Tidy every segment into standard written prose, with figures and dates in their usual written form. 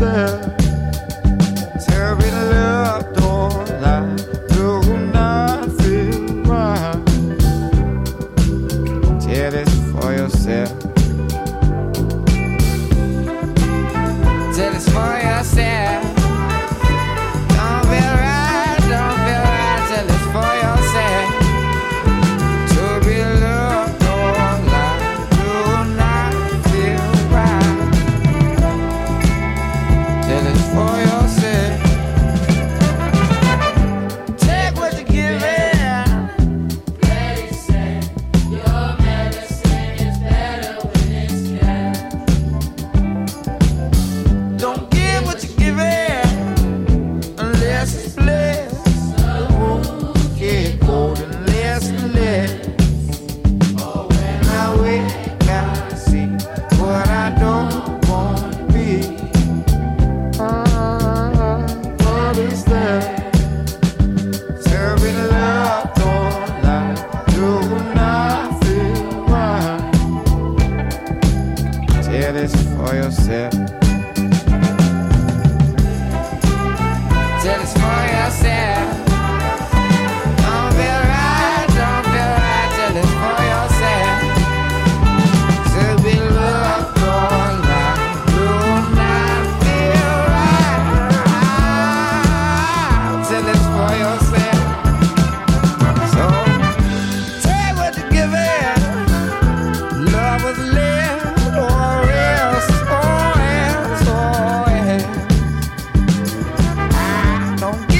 there. Tell me love don't lie, do not feel right. Tell it for yourself. Tell it for yourself. Don't feel right, don't feel right. Tell it for yourself. To be loved don't lie, do not feel right. Tell it for yourself. Take what you're giving. They say your medicine is better when it's kept. Don't give what you're giving unless it's blessed. The wound get cold unless it's less. Oh, when I wake, I see what I don't want to be. What is that? Tell me love don't lie, do not feel right. Tell this for yourself. Tell this for yourself. Don't feel right, don't feel right. Tell this for yourself. To be loved don't lie, do not feel right. Tell this for yourself. So take what you're giving. Love was lived or else, or else, or else. I don't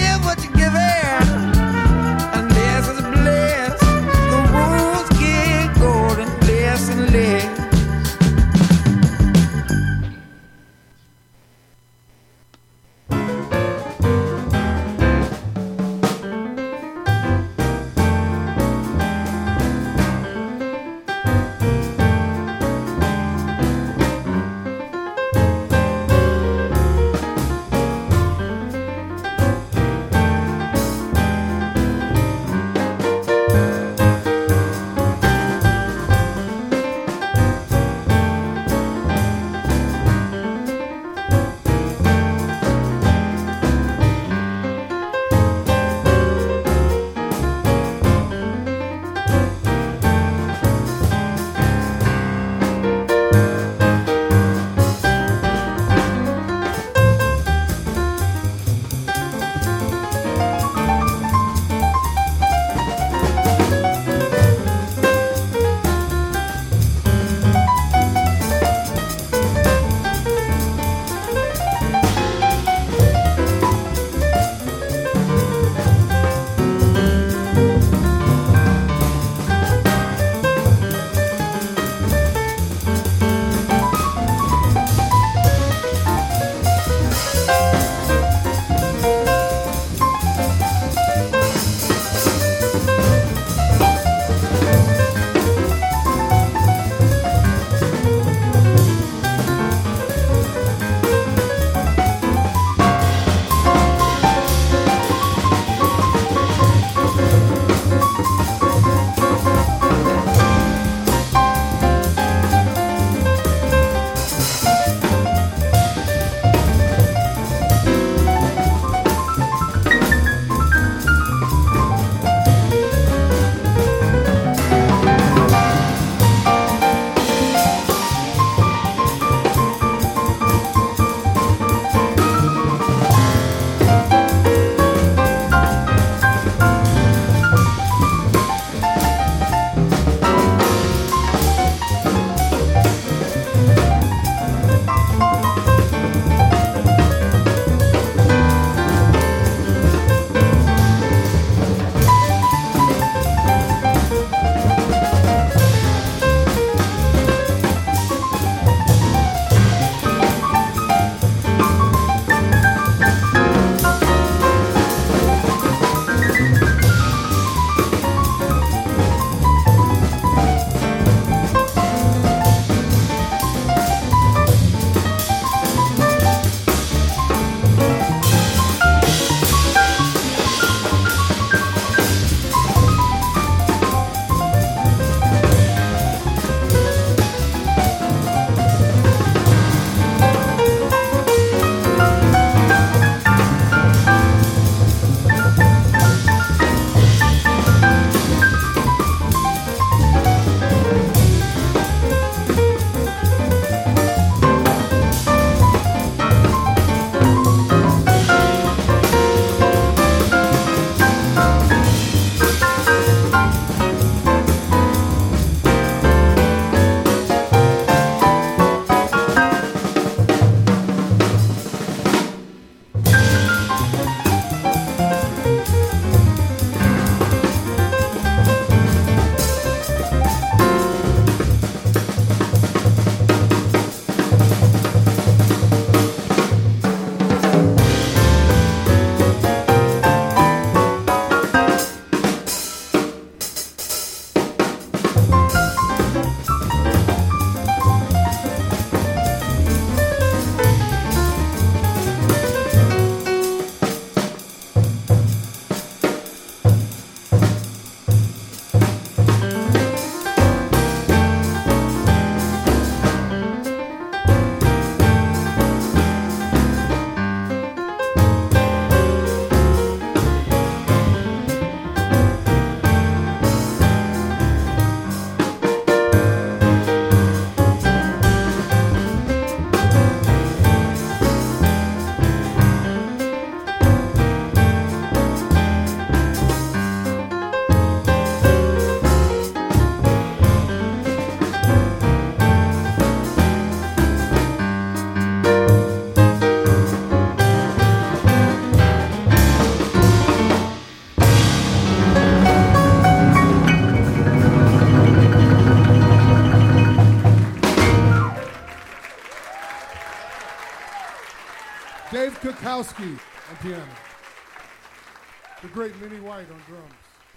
Dave Kukowski on piano. The great Minnie White on drums.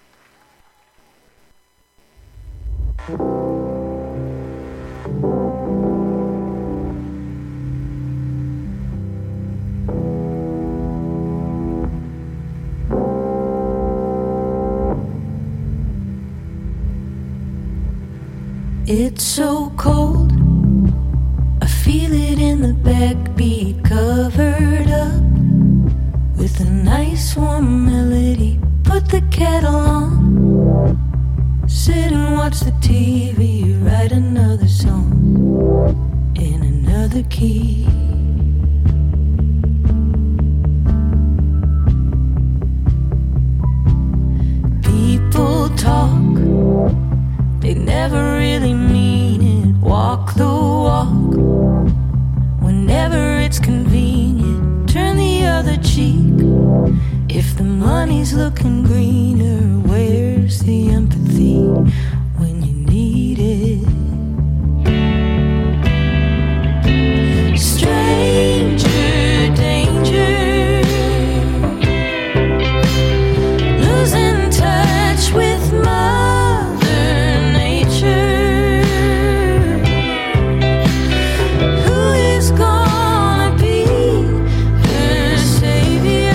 It's so cold, I feel it in the backbeat, covered up with a nice warm melody. Put the kettle on, sit and watch the TV, write another song in another key. People talk, they never really mean it. Walk the walk whenever it's convenient. Turn the other cheek if the money's looking greener. Where's the empathy when you need it? Stranger danger, losing touch with Mother Nature. Who is gonna be her savior?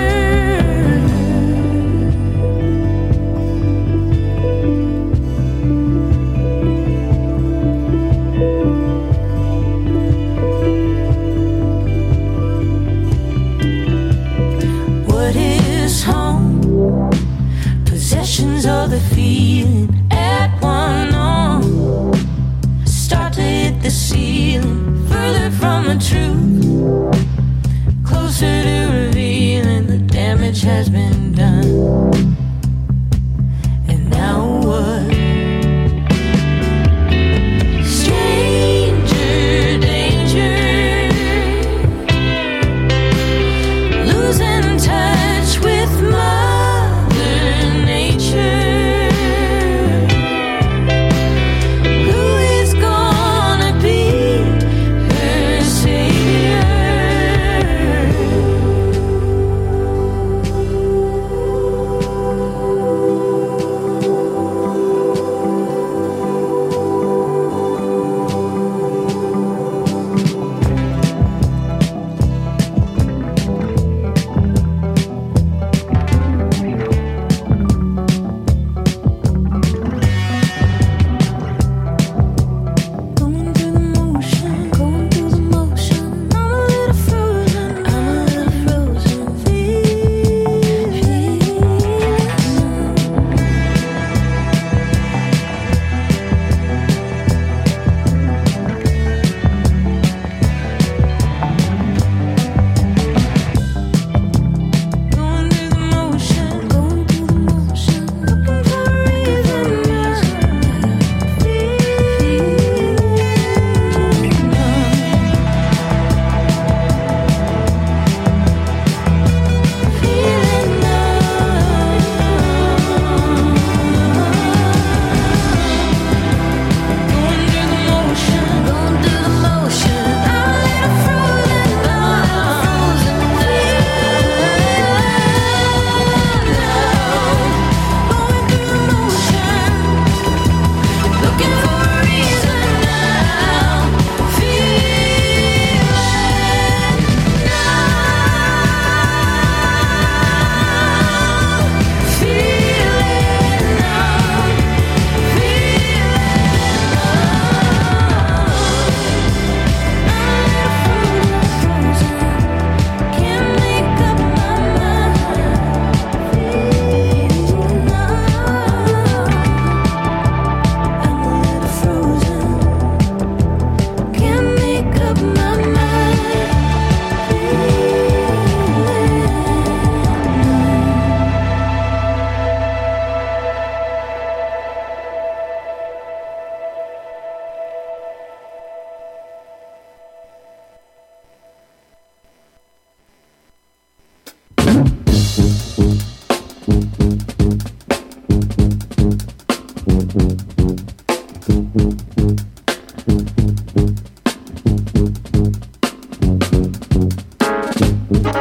What is home? Possessions of the feeling at one arm. Start to hit the ceiling, further from the truth, closer to revealing the damage has been done. And now what? Stranger danger, losing touch with Mother Nature.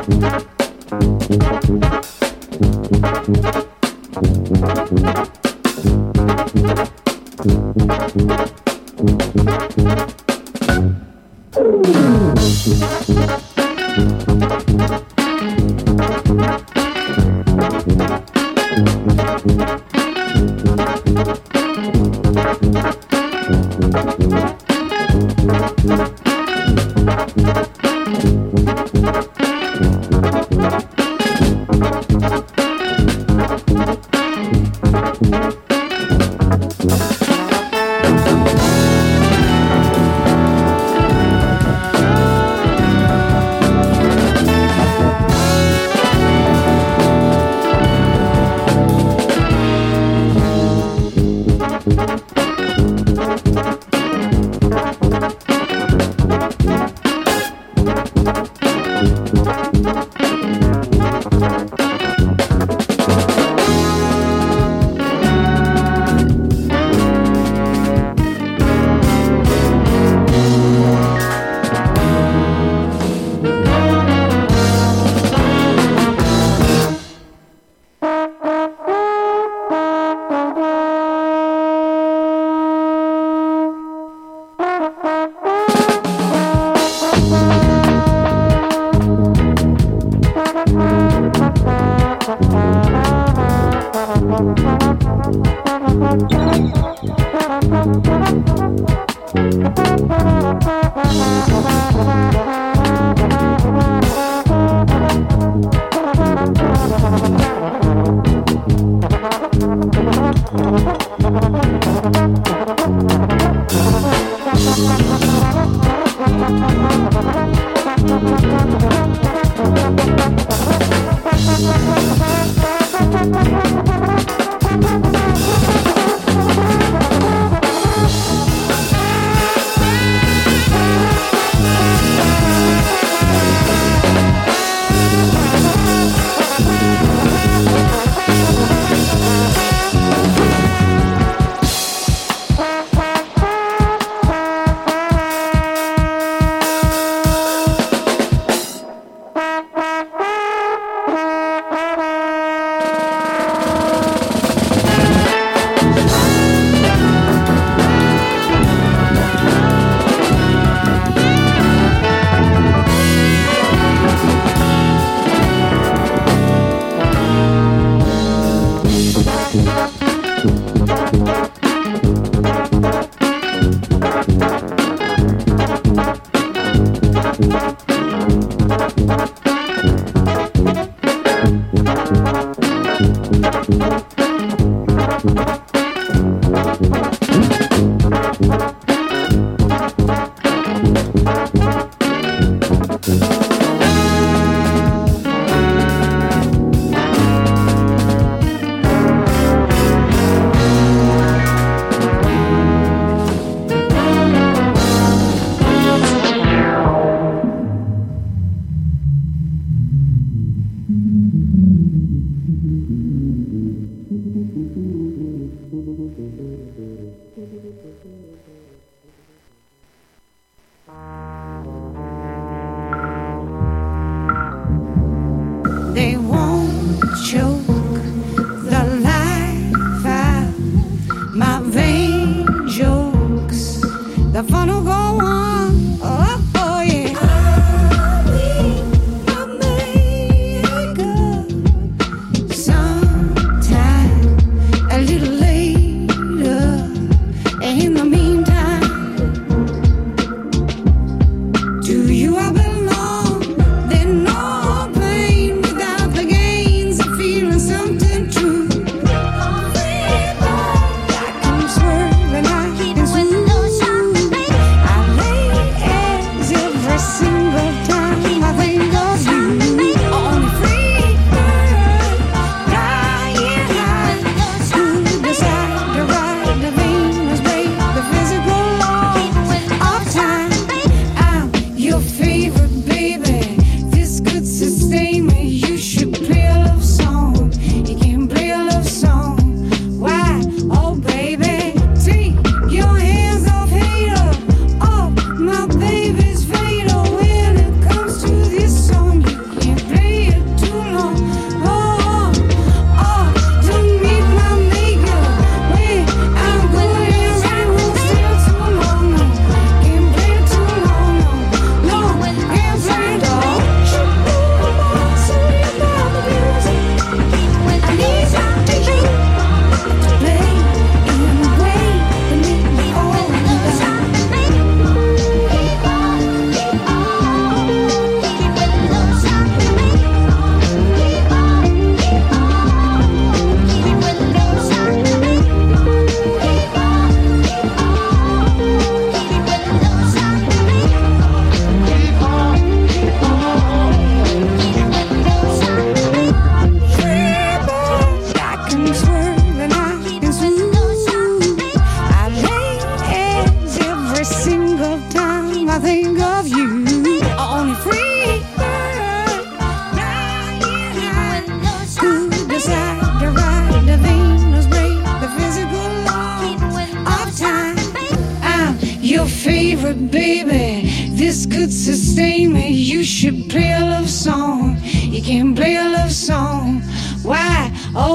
feeling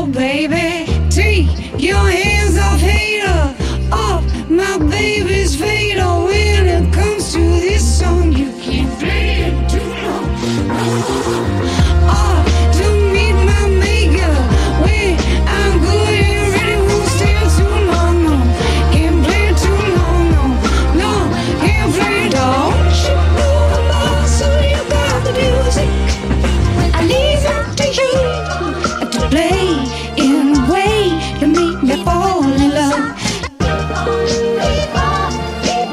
Oh, baby, take your hands off hater, off my baby's fader. When it comes to this song, you can't play it too long. Oh, to meet my maker, when I'm good and ready, won't stay too long. No, can't play it too long. No, no, can't play it all. You know the boss, so you got the music. I leave it to you to play in a way to make me fall in love. Keep on, keep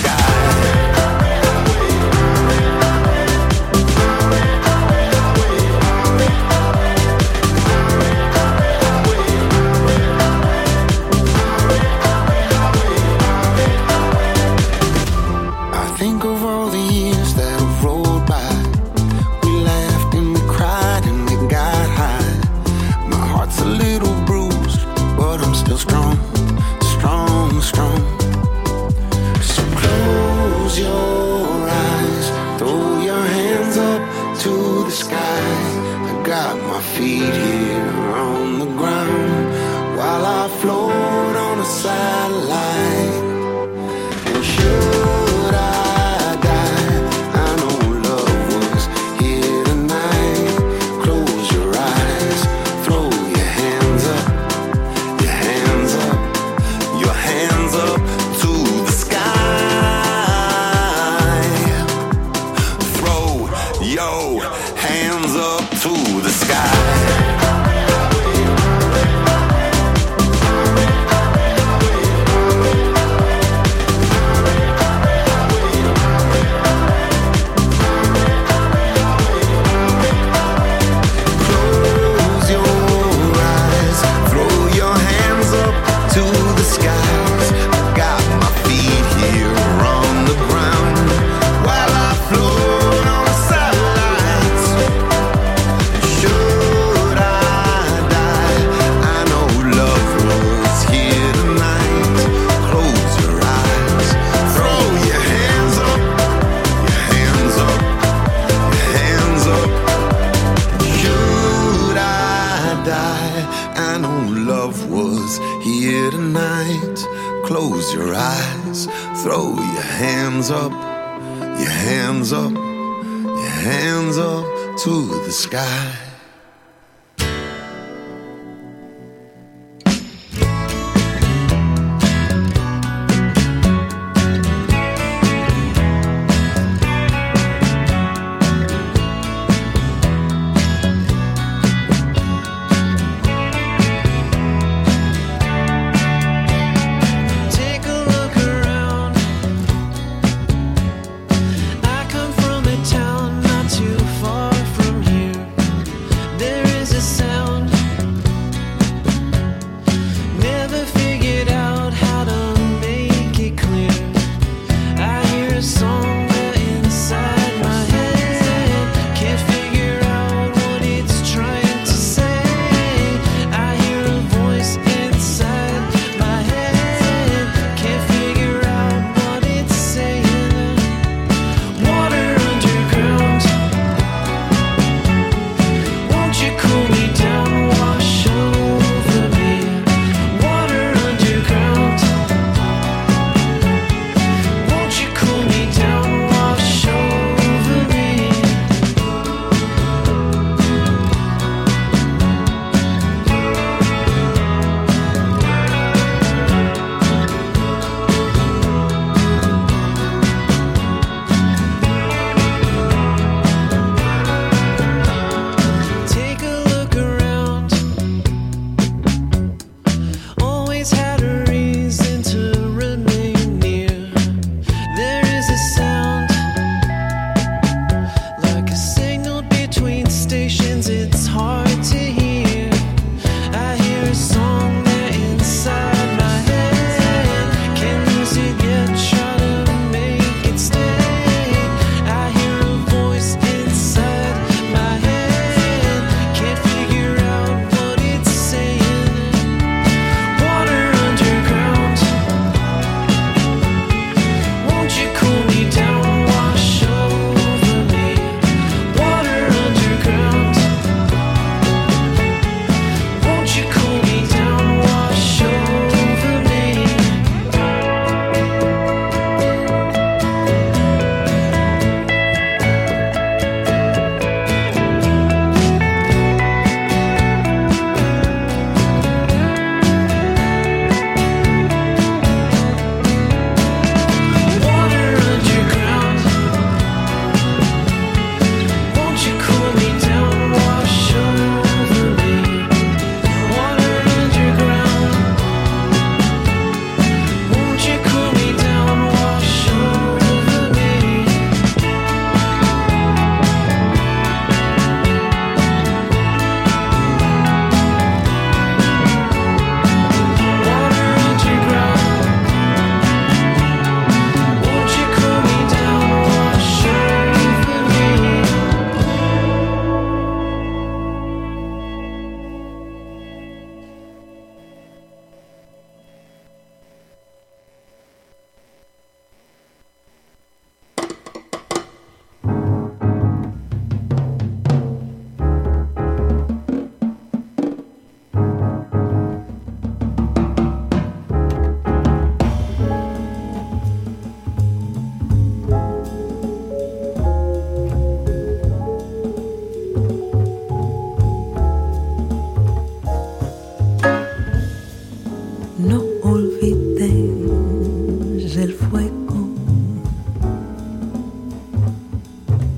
I come from a town not too far from here.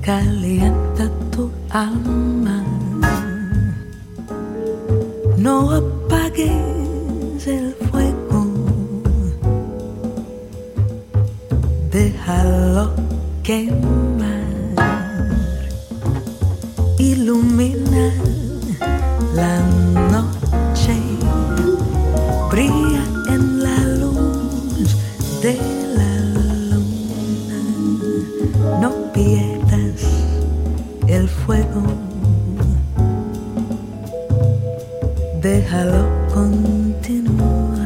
calienta tu alma. No apagues el fuego, déjalo quemar. Ilumina la noche, brilla en la luz de la luna. No pierdas el fuego, déjalo continuar.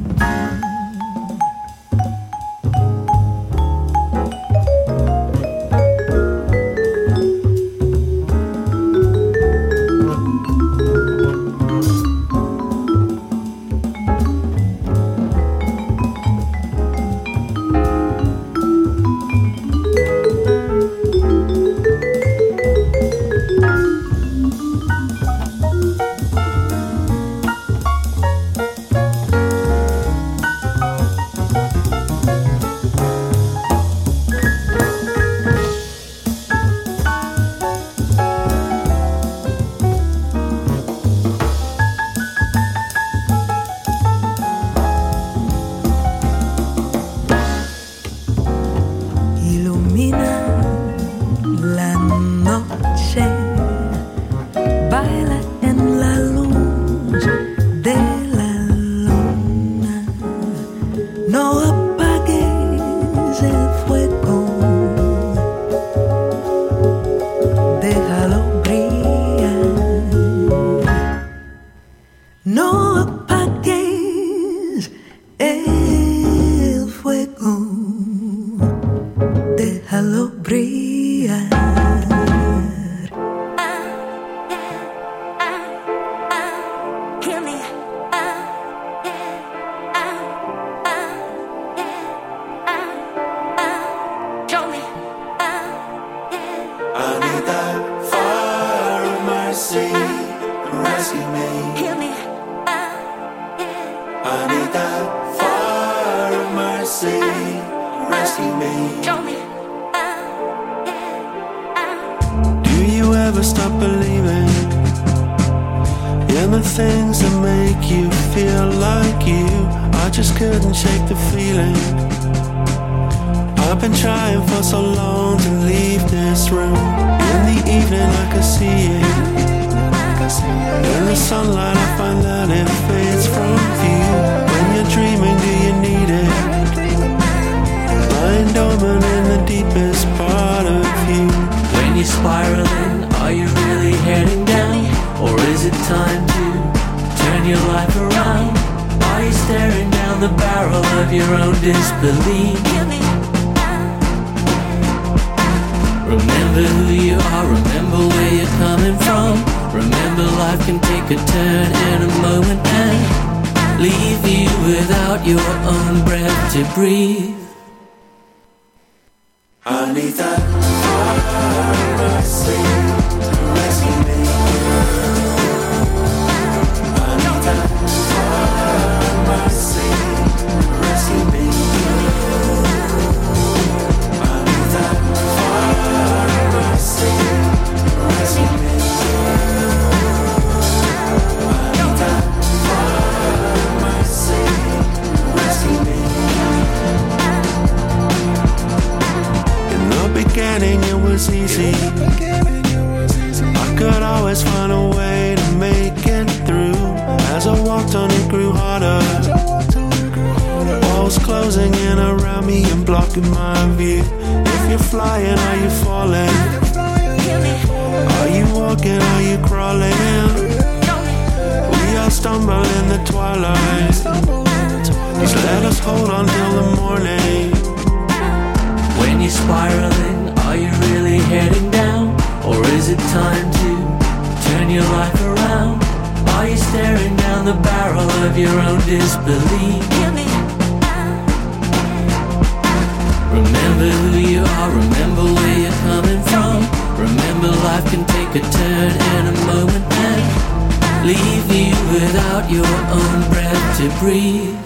Leave you without your own breath to breathe.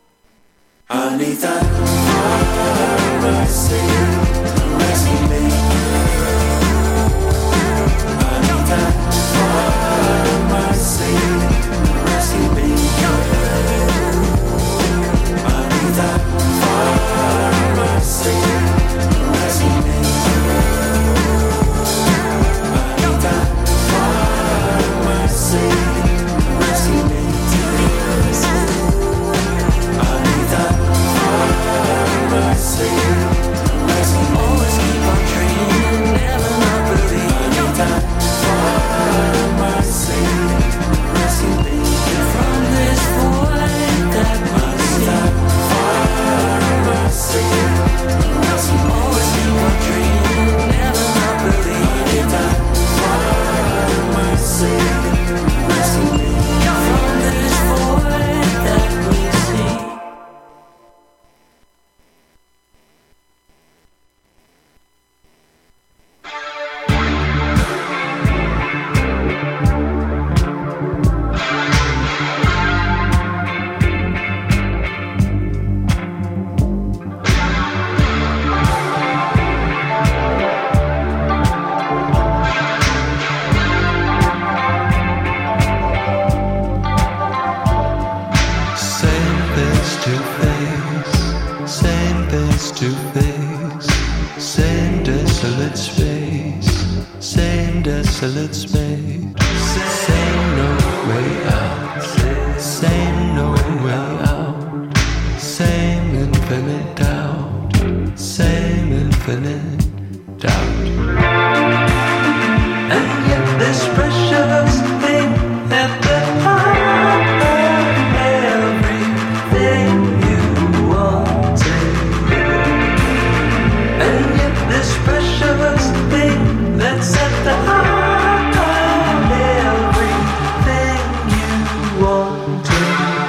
I need that mercy to rescue me. face to face, same desolate space, same desolate space, same no way out, same no way out, same infinite doubt, same infinite doubt. And yet this precious thing at the heart of everything you wanted. And yet this precious thing that's at the heart of everything you wanted.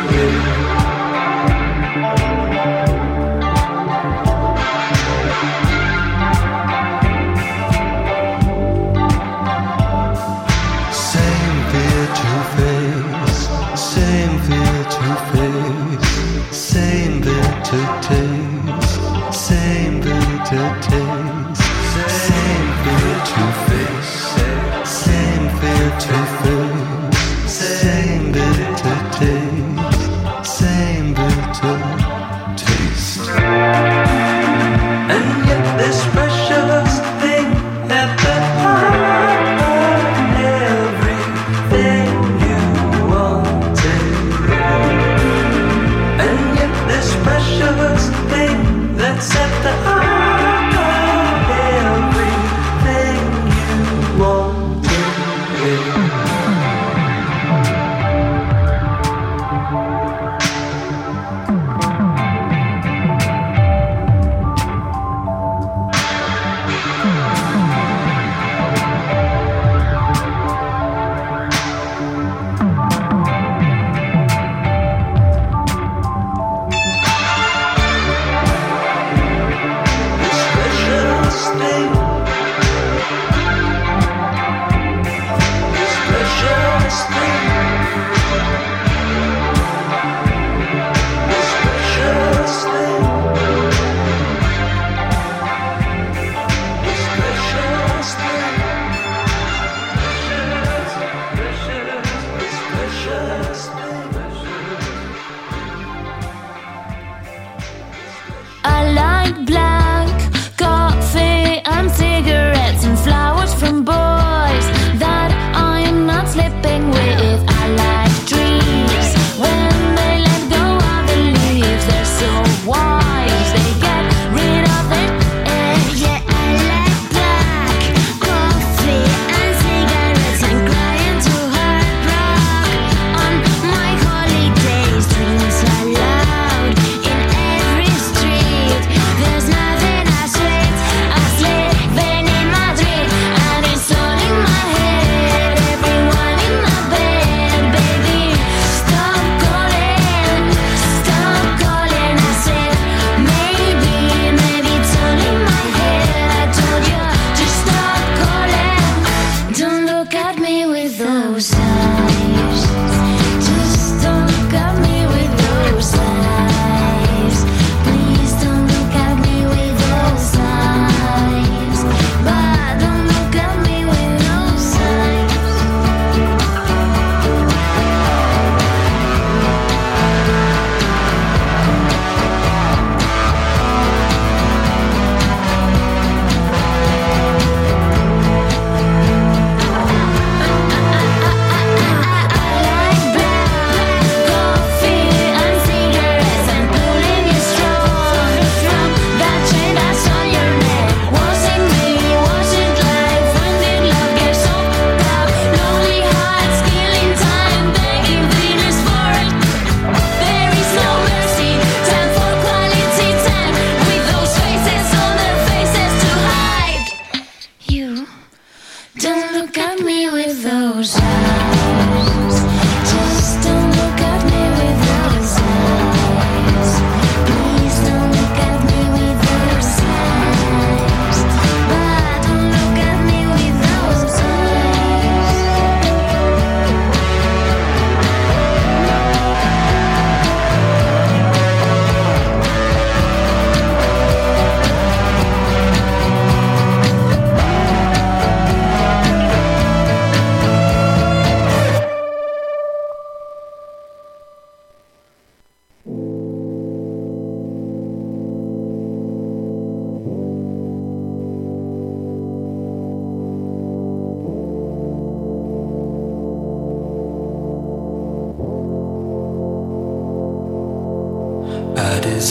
Same fear to face, same fear to face, same bitter taste, same bitter taste, same fear to face, same fear to face, same bitter taste, same bitter taste. And yet this precious thing at the heart of everything you wanted. And yet this precious thing that's at the heart of everything you wanted.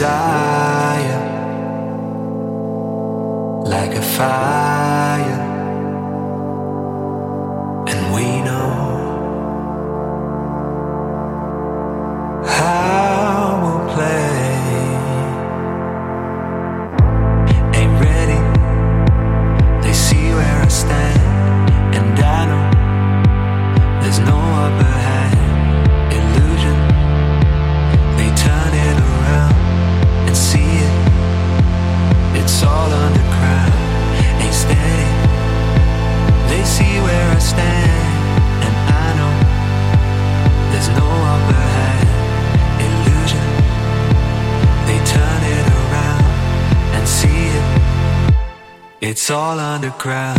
desire, like a fire, and we know how we'll play. Ain't ready, they see where I stand, and I know there's no upper hand. Illusion, they turn it around and see it. It's all underground, ain't steady. They see where I stand, and I know there's no upper hand. Illusion, they turn it around and see it. It's all underground.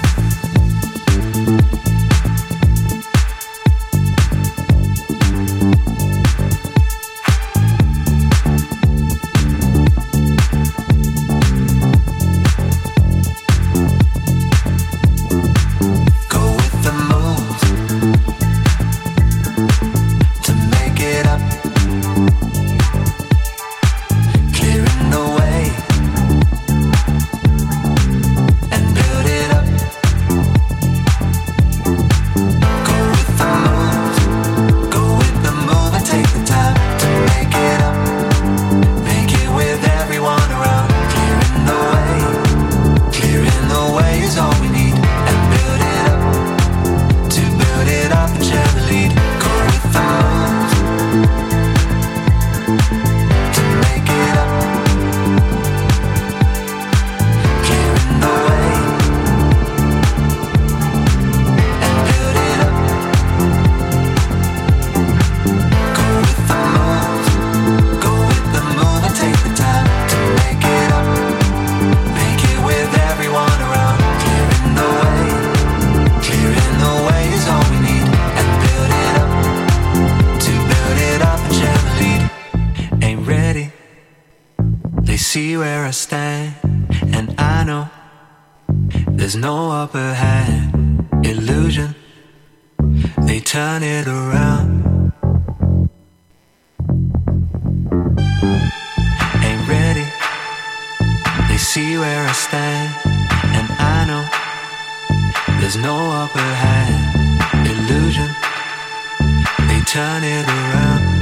See where I stand, and I know there's no upper hand. Illusion, they turn it around. Ain't ready, they see where I stand, and I know there's no upper hand. Illusion, they turn it around.